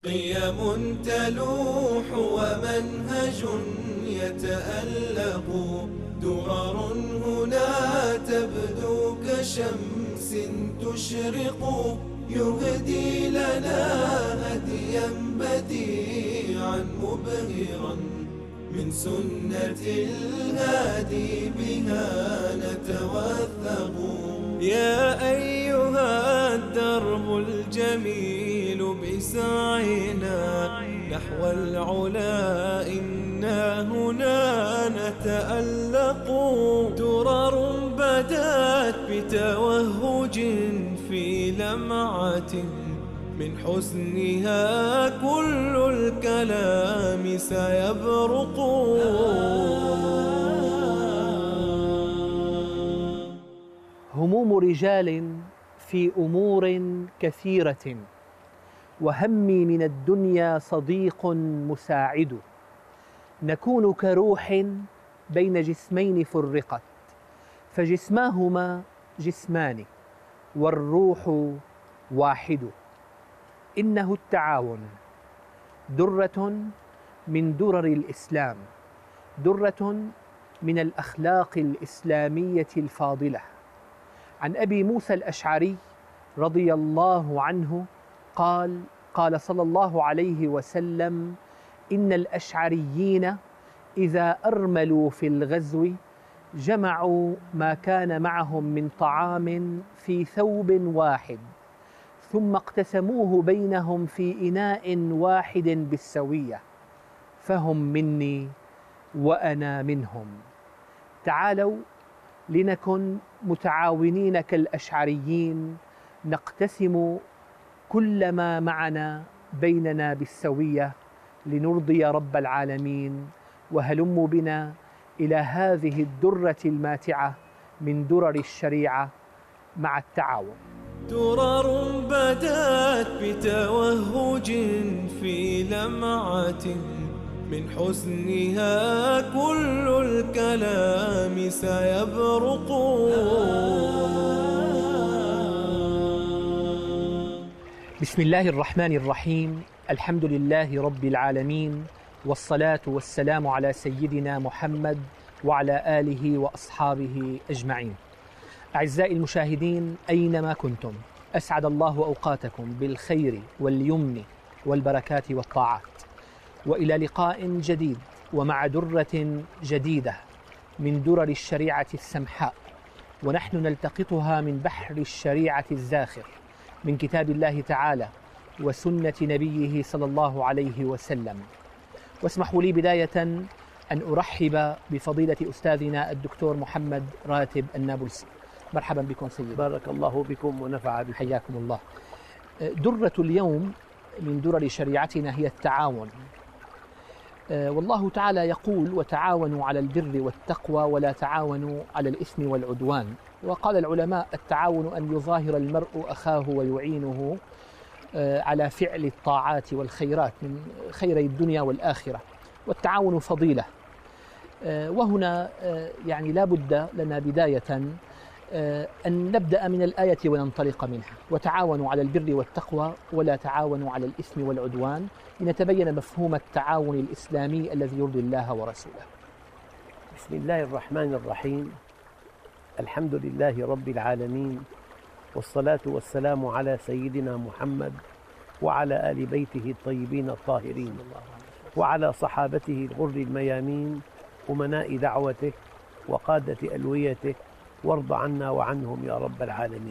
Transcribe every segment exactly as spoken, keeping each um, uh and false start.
قيم تلوح ومنهج يتألق، درر هنا تبدو كشمس تشرق، يهدي لنا هديا بديعا مبهرا من سنة الهادي بها نتوثق. يا أيها الدرب الجميل بسعينا نحو العلا إنا هنا نتألق، درر بدات بتوهج في لمعة من حسنها كل الكلام سيبرق. هموم رجال في أمور كثيرة، وهمي من الدنيا صديق مساعد، نكون كروح بين جسمين فرقت، فجسماهما جسمان والروح واحد. إنه التعاون درة من درر الإسلام، درة من الأخلاق الإسلامية الفاضلة. عن أبي موسى الأشعري رضي الله عنه قال: قال صلى الله عليه وسلم: إن الأشعريين إذا أرملوا في الغزو جمعوا ما كان معهم من طعام في ثوب واحد، ثم اقتسموه بينهم في إناء واحد بالسوية، فهم مني وأنا منهم. تعالوا لنكن متعاونين كالأشعريين، نقتسم كل ما معنا بيننا بالسوية لنرضي رب العالمين. وهلموا بنا إلى هذه الدرة الماتعة من درر الشريعة مع التعاون. درر بدات بتوهج في لمعة من حسنها كل الكلام سيبرق. بسم الله الرحمن الرحيم. الحمد لله رب العالمين، والصلاة والسلام على سيدنا محمد وعلى آله وأصحابه أجمعين. أعزائي المشاهدين أينما كنتم، أسعد الله أوقاتكم بالخير واليمن والبركات والطاعات، وإلى لقاء جديد ومع درة جديدة من درر الشريعة السمحاء، ونحن نلتقطها من بحر الشريعة الزاخر من كتاب الله تعالى وسنة نبيه صلى الله عليه وسلم. واسمحوا لي بداية أن أرحب بفضيلة أستاذنا الدكتور محمد راتب النابلسي. مرحبا بكم سيدي. بارك الله بكم ونفع بكم. حياكم الله. درة اليوم من درر شريعتنا هي التعاون. والله تعالى يقول: وتعاونوا على البر والتقوى ولا تعاونوا على الإثم والعدوان. وقال العلماء: التعاون أن يظاهر المرء أخاه ويعينه على فعل الطاعات والخيرات من خيري الدنيا والآخرة، والتعاون فضيلة. وهنا يعني لا بد لنا بداية أن نبدأ من الآية وننطلق منها: وتعاونوا على البر والتقوى ولا تعاونوا على الإثم والعدوان، لنتبين مفهوم التعاون الإسلامي الذي يرضي الله ورسوله. بسم الله الرحمن الرحيم. الحمد لله رب العالمين، والصلاة والسلام على سيدنا محمد وعلى آل بيته الطيبين الطاهرين، وعلى صحابته الغر الميامين، أمناء دعوته وقادة ألويته، وارض عنا وعنهم يا رب العالمين.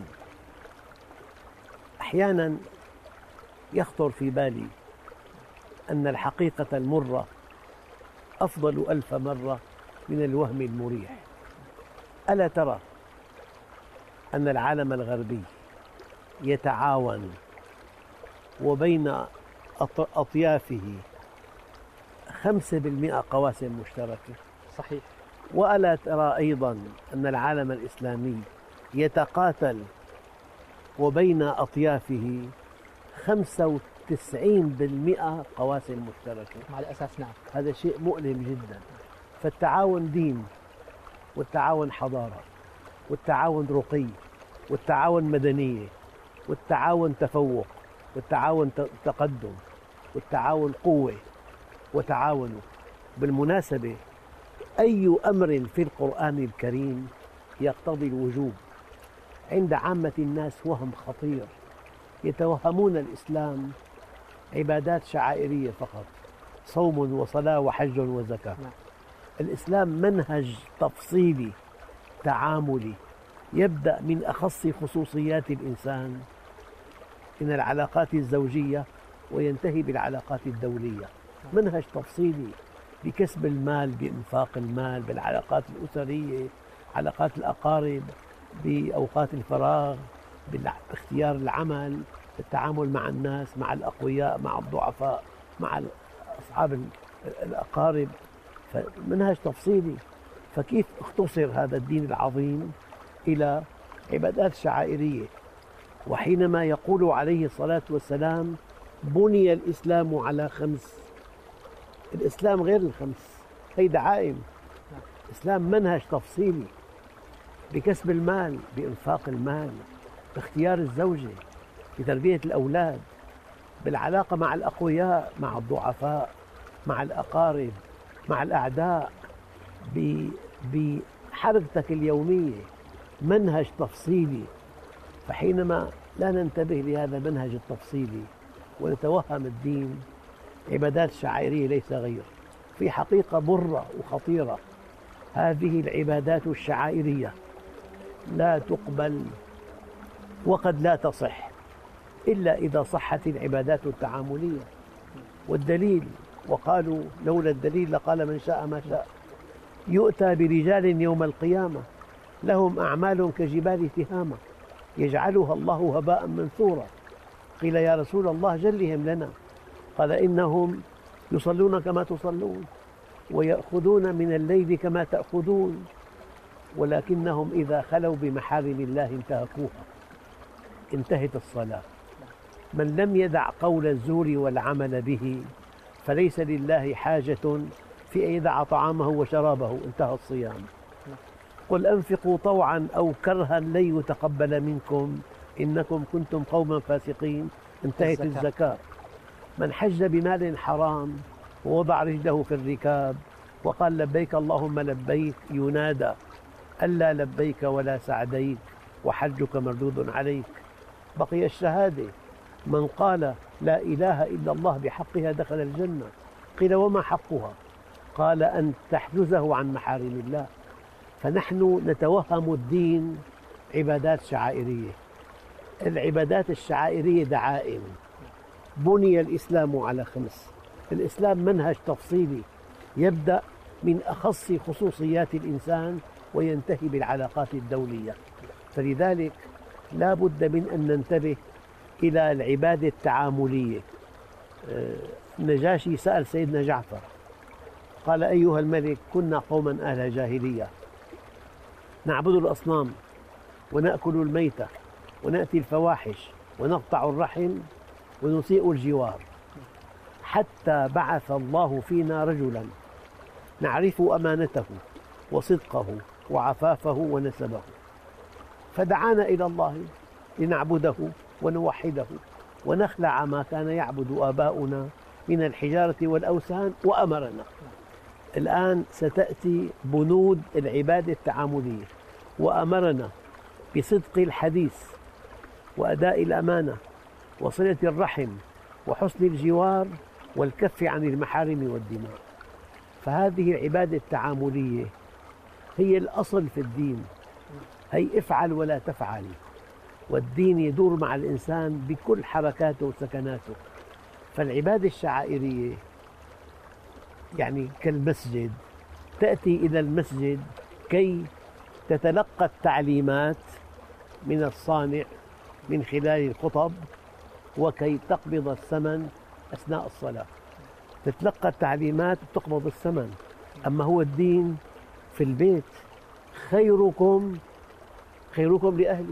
أحيانا يخطر في بالي أن الحقيقة المرة أفضل ألف مرة من الوهم المريح. ألا ترى أن العالم الغربي يتعاون وبين أطيافه خمسة بالمئة قواسم مشتركة؟ صحيح. وألا ترى أيضا أن العالم الإسلامي يتقاتل وبين أطيافه خمسة وتسعين بالمئة قواسم مشتركة؟ مع الأسف نعم. هذا شيء مؤلم جدا. فالتعاون دين، والتعاون حضارة، والتعاون رقي، والتعاون مدنية، والتعاون تفوق، والتعاون تقدم، والتعاون قوة وتعاونوا. بالمناسبة أي أمر في القرآن الكريم يقتضي الوجوب. عند عامة الناس وهم خطير، يتوهمون الإسلام عبادات شعائرية فقط، صوم وصلاة وحج وزكاة. الإسلام منهج تفصيلي تعاملي يبدأ من أخص خصوصيات الإنسان من العلاقات الزوجية وينتهي بالعلاقات الدولية. منهج تفصيلي بكسب المال، بإنفاق المال، بالعلاقات الأسرية، علاقات الأقارب، بأوقات الفراغ، باختيار العمل، بالتعامل مع الناس، مع الأقوياء، مع الضعفاء، مع أصحاب الأقارب. فمنهج تفصيلي. فكيف اختصر هذا الدين العظيم إلى عبادات شعائرية؟ وحينما يقول عليه الصلاة والسلام بني الإسلام على خمس، الإسلام غير الخمس، هي دعائم. الإسلام منهج تفصيلي بكسب المال، بإنفاق المال، باختيار الزوجة، بتربية الأولاد، بالعلاقة مع الأقوياء، مع الضعفاء، مع الأقارب، مع الأعداء، بحركتك اليومية. منهج تفصيلي. فحينما لا ننتبه لهذا المنهج التفصيلي ونتوهم الدين عبادات شعائرية ليس غير، في حقيقة مرة وخطيرة. هذه العبادات الشعائرية لا تقبل وقد لا تصح إلا إذا صحت العبادات التعاملية. والدليل، وقالوا لولا الدليل لقال من شاء ما شاء. يؤتى برجال يوم القيامة لهم أعمال كجبال تهامة يجعلها الله هباء منثورا. قيل يا رسول الله جلهم لنا. قال إنهم يصلون كما تصلون ويأخذون من الليل كما تأخذون ولكنهم إذا خلوا بمحارم الله انتهكوها. انتهت الصلاة. من لم يدع قول الزور والعمل به فليس لله حاجة في أن يدع طعامه وشرابه. انتهى الصيام. قل أنفقوا طوعا أو كرها لن يتقبل منكم إنكم كنتم قوما فاسقين. انتهت الزكاة. الزكاة. من حج بمال حرام ووضع رجله في الركاب وقال لبيك اللهم لبيك ينادى ألا لبيك ولا سعديك وحجك مردود عليك. بقي الشهادة. من قال لا إله إلا الله بحقها دخل الجنة. قيل وما حقها؟ قال أن تحجزه عن محارم الله. فنحن نتوهم الدين عبادات شعائرية. العبادات الشعائرية دعائم. بني الإسلام على خمس. الإسلام منهج تفصيلي يبدأ من أخص خصوصيات الإنسان وينتهي بالعلاقات الدولية. فلذلك لا بد من أن ننتبه إلى العبادة التعاملية. النجاشي سأل سيدنا جعفر قال أيها الملك كنا قوما أهل جاهلية نعبد الأصنام ونأكل الميتة ونأتي الفواحش ونقطع الرحم ونسيء الجوار حتى بعث الله فينا رجلا نعرف أمانته وصدقه وعفافه ونسبه فدعانا إلى الله لنعبده ونوحده ونخلع ما كان يعبد آباؤنا من الحجارة والأوثان وأمرنا. الآن ستأتي بنود العبادة التعاملية. وأمرنا بصدق الحديث وأداء الأمانة وصلة الرحم وحسن الجوار والكف عن المحارم والدماء. فهذه العبادة التعاملية هي الأصل في الدين. هي افعل ولا تفعل. والدين يدور مع الإنسان بكل حركاته وسكناته. فالعبادة الشعائرية يعني كالمسجد، تأتي إلى المسجد كي تتلقى التعليمات من الصانع من خلال الخطب وكي تقبض الثمن أثناء الصلاة. تتلقى التعليمات وتقبض الثمن. أما هو الدين في البيت خيركم خيركم لأهله.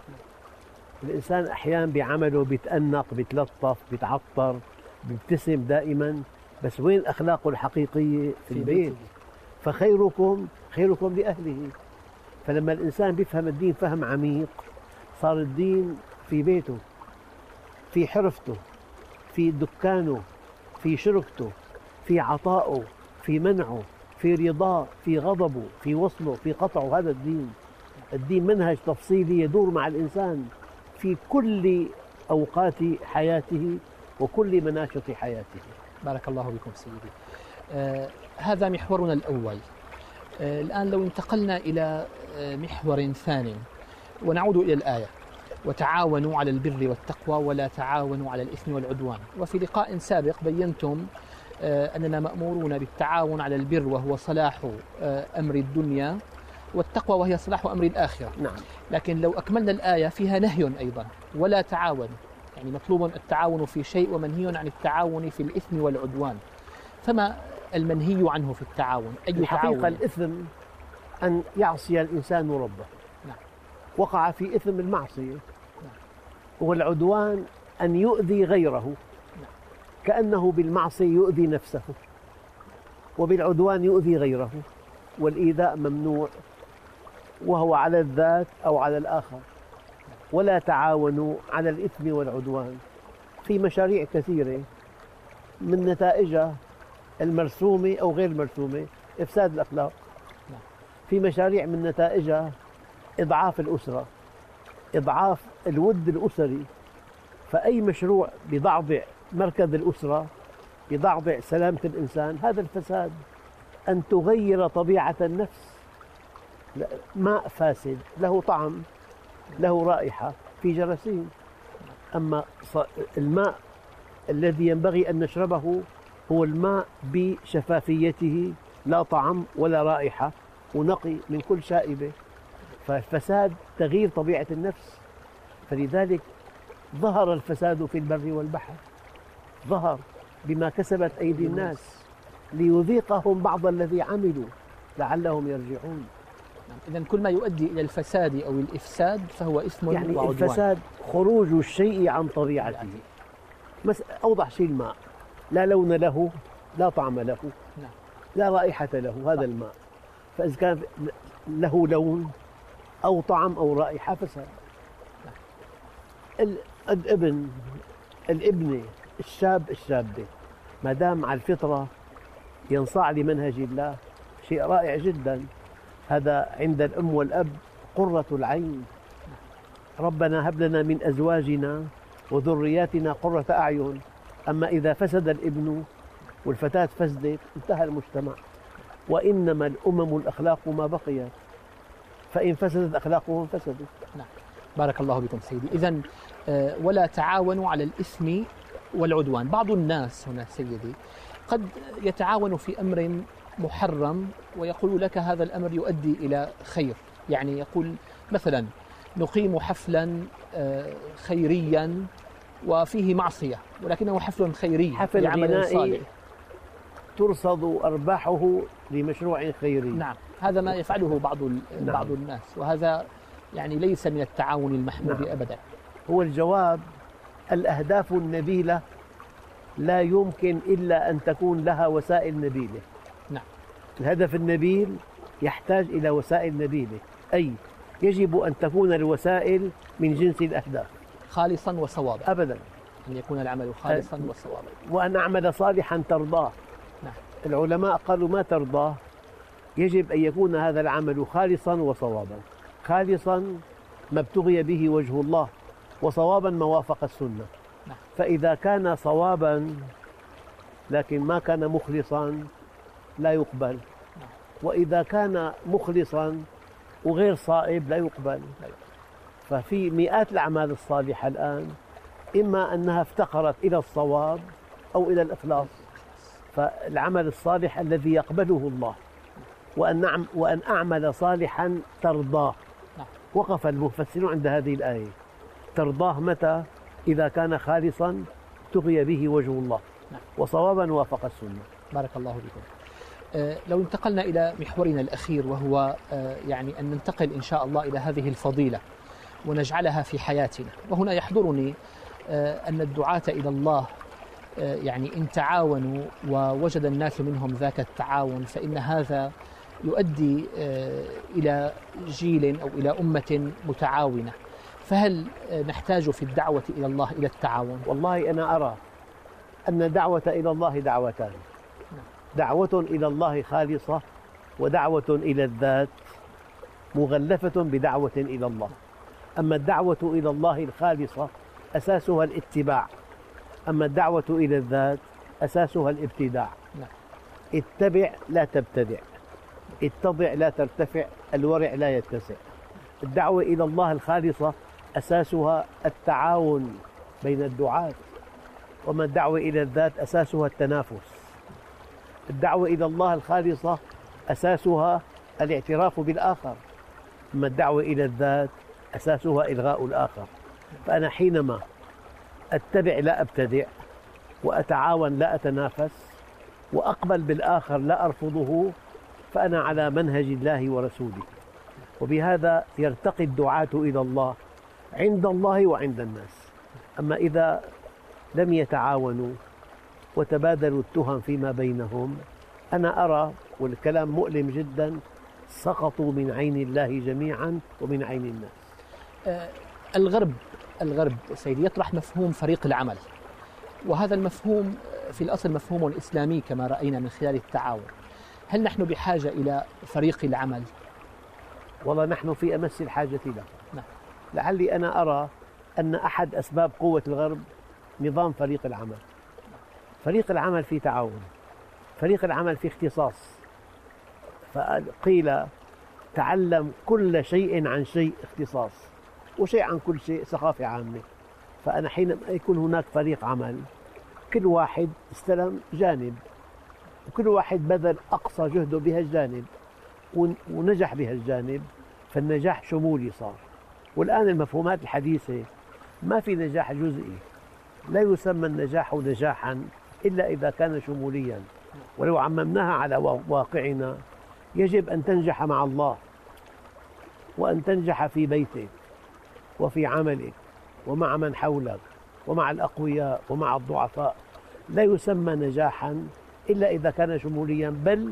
الإنسان أحيانا بعمله بيتأنق بيتلطف بيتعطر بيبتسم دائما، بس وين أخلاقه الحقيقية؟ في البيت. فخيركم خيركم لأهله. فلما الإنسان بيفهم الدين فهم عميق صار الدين في بيته، في حرفته، في دكانه، في شركته، في عطائه، في منعه، في رضاه، في غضبه، في وصله، في قطعه. هذا الدين. الدين منهج تفصيلي يدور مع الإنسان في كل أوقات حياته وكل مناشط حياته. بارك الله بكم سيدي. آه هذا محورنا الأول. آه الآن لو انتقلنا إلى آه محور ثاني ونعود إلى الآية: وتعاونوا على البر والتقوى ولا تعاونوا على الإثم والعدوان. وفي لقاء سابق بينتم آه أننا مأمورون بالتعاون على البر وهو صلاح آه أمر الدنيا، والتقوى وهي صلاح أمر الآخرة. نعم. لكن لو أكملنا الآية فيها نهي أيضا: ولا تعاونوا، يعني مطلوب التعاون في شيء ومنهي عن التعاون في الإثم والعدوان. فما المنهي عنه في التعاون؟ أي الحقيقة تعاون؟ الإثم أن يعصي الإنسان ربه. نعم. وقع في إثم المعصية. نعم. والعدوان أن يؤذي غيره. نعم. كأنه بالمعصية يؤذي نفسه، وبالعدوان يؤذي غيره. والإيذاء ممنوع، وهو على الذات أو على الآخر. ولا تعاونوا على الإثم والعدوان. في مشاريع كثيرة من نتائجها المرسومة أو غير مرسومة إفساد الأخلاق. في مشاريع من نتائجها إضعاف الأسرة، إضعاف الود الأسري. فأي مشروع بضعضع مركز الأسرة، بضعضع سلامة الإنسان، هذا الفساد. أن تغير طبيعة النفس. ماء فاسد له طعم، له رائحة، في جراثيم. أما الماء الذي ينبغي أن نشربه هو الماء بشفافيته، لا طعم ولا رائحة، ونقي من كل شائبة. فالفساد تغيير طبيعة النفس. فلذلك ظهر الفساد في البر والبحر، ظهر بما كسبت أيدي الناس ليذيقهم بعض الذي عملوا لعلهم يرجعون. إذن كل ما يؤدي إلى الفساد أو الإفساد فهو إثم يعني وعدوان. الفساد خروج الشيء عن طبيعته. أوضح شيء الماء: لا لون له، لا طعم له، لا رائحة له، هذا الماء. فإذا كان له لون أو طعم أو رائحة فساد. الابن، الابنة، الشاب، الشابة، ما دام على الفطرة ينصاع لمنهج الله، شيء رائع جدا. هذا عند الأم والأب قرة العين. ربنا هب لنا من أزواجنا وذرياتنا قرة أعين. أما إذا فسد الابن والفتاة فسدت انتهى المجتمع. وإنما الأمم الأخلاق ما بقيت، فإن فسدت أخلاقهم فسدت. نعم. بارك الله بكم سيدي. إذن ولا تعاونوا على الإثم والعدوان. بعض الناس هنا سيدي قد يتعاون في أمر محرم ويقول لك هذا الأمر يؤدي إلى خير. يعني يقول مثلا: نقيم حفلا خيريا وفيه معصية ولكنه حفل خيري، حفل غنائي ترصد أرباحه لمشروع خيري. نعم. هذا ما يفعله بعض نعم. بعض الناس، وهذا يعني ليس من التعاون المحمود. نعم. أبدا. هو الجواب: الأهداف النبيلة لا يمكن إلا أن تكون لها وسائل نبيلة. نعم. الهدف النبيل يحتاج إلى وسائل نبيلة، أي يجب أن تكون الوسائل من جنس الأهداف، خالصا وصوابا. أبدا. أن يكون العمل خالصا وصوابا. وأن أعمل صالحا ترضاه. نعم. العلماء قالوا: ما ترضاه؟ يجب أن يكون هذا العمل خالصا وصوابا. خالصا ما ابتغي به وجه الله، وصوابا ما وافق السنة. نعم. فإذا كان صوابا لكن ما كان مخلصا لا يقبل. نعم. وإذا كان مخلصا وغير صائب لا يقبل. ففي مئات الأعمال الصالحة الآن إما أنها افتقرت إلى الصواب أو إلى الإخلاص. فالعمل الصالح الذي يقبله الله، وأن نعم وأن أعمل صالحا ترضاه. وقف المفسرون عند هذه الآية. ترضاه متى؟ إذا كان خالصا ابتغي به وجه الله، وصوابا وافق السنة. بارك الله بكم. أه لو انتقلنا إلى محورنا الأخير، وهو أه يعني أن ننتقل إن شاء الله إلى هذه الفضيلة ونجعلها في حياتنا. وهنا يحضرني أه أن الدعاة إلى الله أه يعني إن تعاونوا ووجد الناس منهم ذاك التعاون فإن هذا يؤدي أه إلى جيل أو إلى أمة أن الدعوة إلى الله دعوتان: دعوة إلى الله خالصة، ودعوة إلى الذات مغلفة بدعوة إلى الله. أما الدعوة إلى الله الخالصة أساسها الاتباع، أما الدعوة إلى الذات أساسها الابتداع. اتبع لا تبتدع، اتضع لا ترتفع، الورع لا يتسع. الدعوة إلى الله الخالصة أساسها التعاون بين الدعاة، وما الدعوة إلى الذات أساسها التنافس. الدعوة إلى الله الخالصة أساسها الاعتراف بالآخر، أما الدعوة إلى الذات أساسها إلغاء الآخر. فأنا حينما أتبع لا أبتدع، وأتعاون لا أتنافس، وأقبل بالآخر لا أرفضه، فأنا على منهج الله ورسوله. وبهذا يرتقي الدعاة إلى الله عند الله وعند الناس. أما إذا لم يتعاونوا وتبادلوا التهم فيما بينهم، أنا أرى، والكلام مؤلم جدا، سقطوا من عين الله جميعا ومن عين الناس. آه الغرب الغرب سيدي يطرح مفهوم فريق العمل، وهذا المفهوم في الأصل مفهوم إسلامي كما رأينا من خلال التعاون. هل نحن بحاجة إلى فريق العمل؟ والله نحن في أمس الحاجة له. نعم. لعلي أنا أرى أن أحد أسباب قوة الغرب نظام فريق العمل. فريق العمل في تعاون، فريق العمل في اختصاص. فقيل تعلم كل شيء عن شيء اختصاص، وشيء عن كل شيء ثقافة عامة. فأنا حينما يكون هناك فريق عمل، كل واحد استلم جانب، وكل واحد بذل أقصى جهده بهالجانب ونجح بهالجانب، فالنجاح شمولي صار. والآن المفهومات الحديثة ما في نجاح جزئي، لا يسمى النجاح نجاحا إلا إذا كان شموليا. ولو عممناها على واقعنا، يجب أن تنجح مع الله، وأن تنجح في بيتك وفي عملك ومع من حولك ومع الأقوياء ومع الضعفاء. لا يسمى نجاحا إلا إذا كان شموليا، بل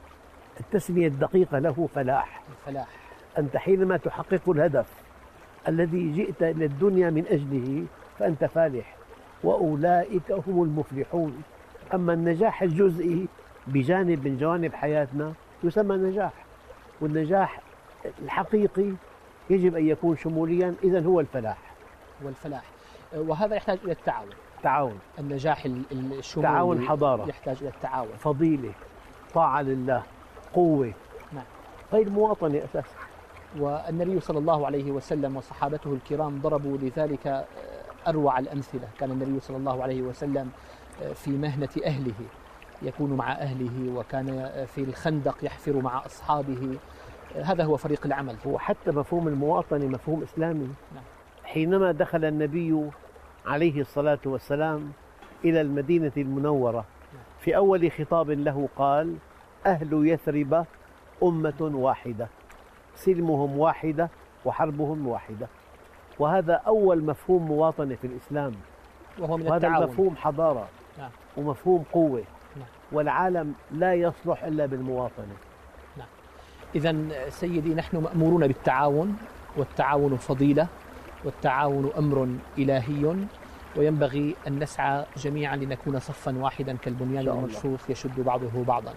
التسمية الدقيقة له فلاح. فلاح. أنت حينما تحقق الهدف الذي جئت إلى الدنيا من أجله فأنت فالح، وأولئك هم المفلحون. أما النجاح الجزئي بجانب من جوانب حياتنا يسمى نجاح، والنجاح الحقيقي يجب أن يكون شموليا، إذن هو الفلاح. والفلاح، وهذا يحتاج إلى التعاون. تعاون. النجاح الشمولي تعاون حضارة، يحتاج إلى التعاون، فضيلة، طاعة لله، قوة. نعم. غير مواطنة أساسا. والنبي صلى الله عليه وسلم وصحابته الكرام ضربوا لذلك أروع الأمثلة. كان النبي صلى الله عليه وسلم في مهنة أهله يكون مع أهله، وكان في الخندق يحفر مع أصحابه. هذا هو فريق العمل. وحتى مفهوم المواطنة مفهوم إسلامي. نعم. حينما دخل النبي عليه الصلاة والسلام إلى المدينة المنورة، في أول خطاب له قال: أهل يثرب أمة واحدة، سلمهم واحدة وحربهم واحدة. وهذا أول مفهوم مواطنة في الإسلام، وهو من وهذا التعاون. مفهوم حضارة. نعم. ومفهوم قوة. نعم. والعالم لا يصلح إلا بالمواطنة. نعم. إذن سيدي نحن مأمورون بالتعاون، والتعاون فضيلة، والتعاون أمر إلهي، وينبغي أن نسعى جميعا لنكون صفا واحدا كالبنيان المرصوص يشد بعضه بعضا.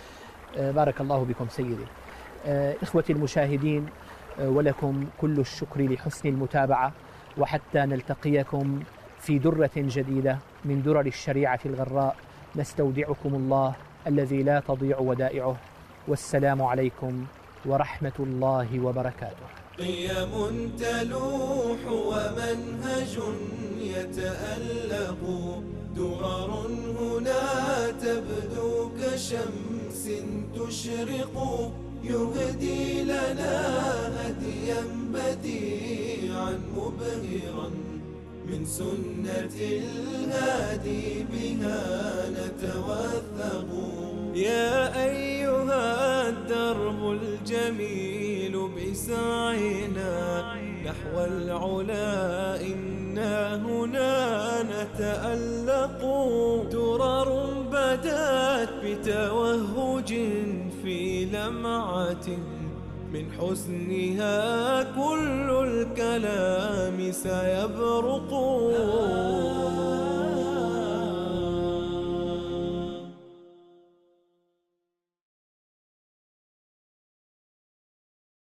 بارك الله بكم سيدي. إخوتي المشاهدين، ولكم كل الشكر لحسن المتابعة، وحتى نلتقيكم في درة جديدة من درر الشريعة الغراء، نستودعكم الله الذي لا تضيع ودائعه، والسلام عليكم ورحمة الله وبركاته. قيم تلوح ومنهج يتألق، درر هنا تبدو كشمس تشرق، يهدي لنا هديا بديعا مبهرا، من سنة الهادي بها نتوثق. يا أيها الدرب الجميل بسعينا نحو العلا، إنا هنا نتألق. درر بدات بتوهج في لمعة، من حسنها كل الكلام سيبرق.